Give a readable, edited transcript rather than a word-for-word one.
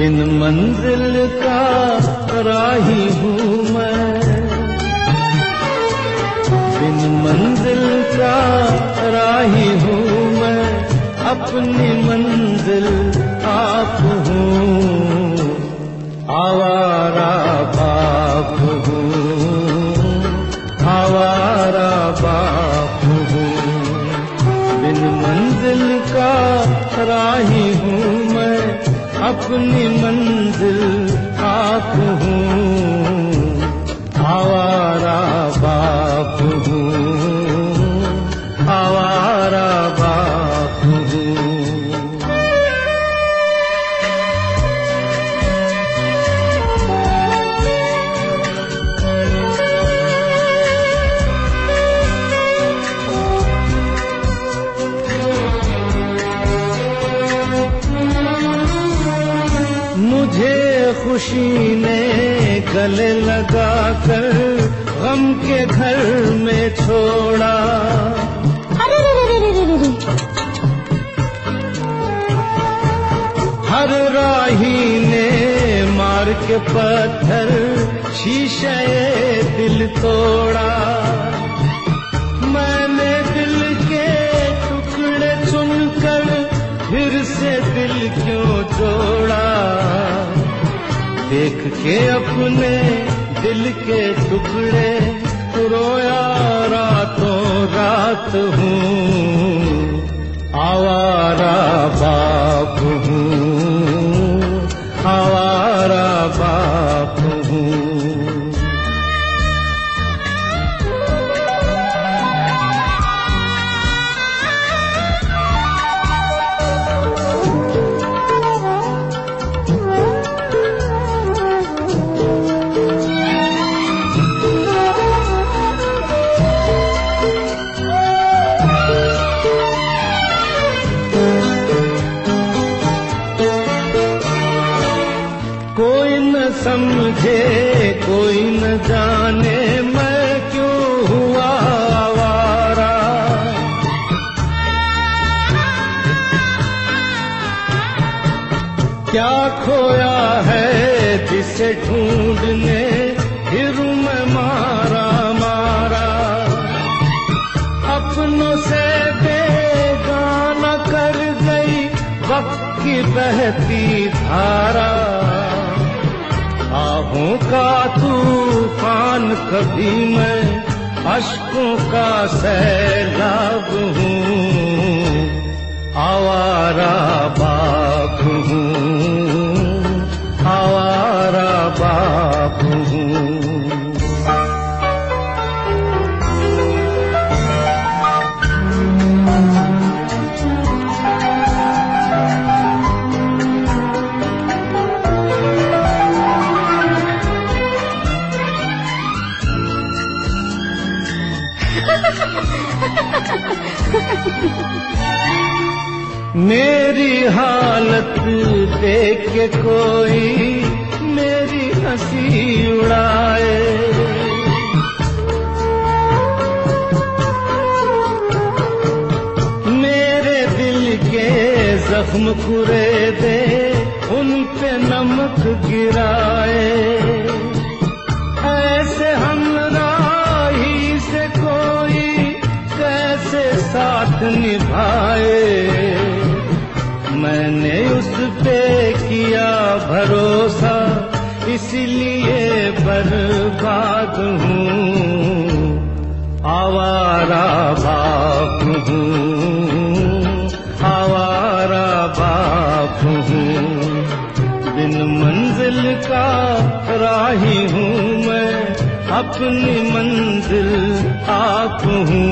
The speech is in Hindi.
बिन मंजिल का राही हूँ मैं, बिन मंजिल का राही हूँ मैं, अपनी मंजिल आप हूँ, आवारा बाप हूँ, आवारा बाप हूँ। बिन मंजिल का राही हूँ मैं, अपनी मंजिल आप हूँ, आवारा बाप हूँ, आवारा बाप हूँ। मुझे खुशी ने गले लगाकर गम के घर में छोड़ा, हर राही ने मार के पत्थर शीशे दिल तोड़ा। मैंने दिल के टुकड़े चुनकर फिर से दिल क्यों जोड़ा, देख के अपने दिल के टुकड़े रोया रातों रात हूँ, आवारा बाप हूँ, आवारा बाप हूँ। कोई न समझे कोई न जाने मैं क्यों हुआ आवारा, क्या खोया है जिसे ढूंढने फिरूं मैं मारा मारा। अपनों से बेगाना कर गई वक्त की बहती धारा, आहों का तूफान कभी मैं अश्कों का सैलाब हूँ, आवारा बाप हूँ, आवारा बाप हूँ। मेरी हालत देख के कोई मेरी हंसी उड़ाए, मेरे दिल के जख्म कुरेदे उन पे नमक गिराए। ऐसे हमराही से कोई कैसे साथ निभाए, मैंने उस पे किया भरोसा इसलिए बर्बाद हूँ, आवारा बाप हूँ, आवारा बाप हूँ। बिन मंजिल का राही हूँ मैं, अपनी मंजिल आप हूँ,